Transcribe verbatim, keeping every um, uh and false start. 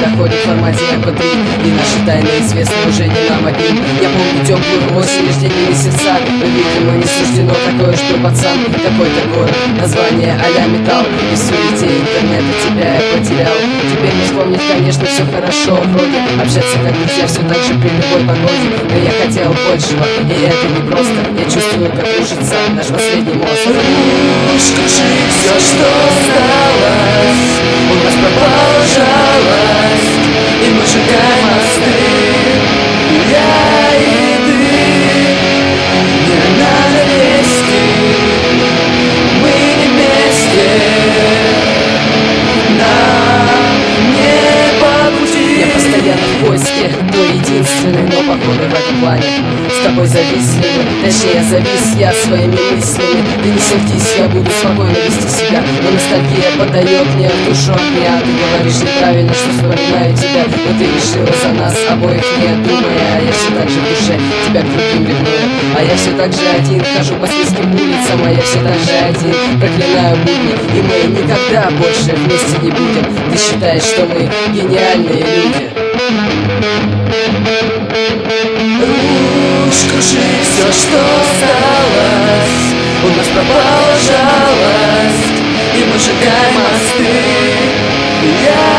проходит в формате эм пэ три, и наши тайны известны уже не нам одним. Я помню теплую осень, рождение месяца, но, видимо, не суждено такое, что пацан какой-то город, название а-ля металл. И в суете интернета тебя я потерял. Теперь не вспомнить, конечно, все хорошо вроде, общаться как друзья все так же при любой погоде. Но я хотел большего, и это не просто. Я чувствую, как рушится наш последний мост. Скажи все, что осталось, у нас пропала жалость, и мы сжигаем мосты, я и ты. Не надо вести, мы не вместе, нам не по пути. Я постоянно в поиске той единственной, но походу в этом плане с тобой зависимы. Точнее, завис я своими мыслями. Ты не сердись, я буду спокойно вести себя, но ностальгия подает мне в душу огня. Ты говоришь неправильно, что вспоминаю тебя, но ты решила за нас обоих, не думая. А я все так же в душе тебя к другим ревную. А я все так же один хожу по сельским улицам, а я все так же один проклинаю будни. И мы никогда больше вместе не будем. Ты считаешь, что мы гениальные люди? Скажи все, что осталось, у нас пропала жалость, и мы сжигаем мосты, я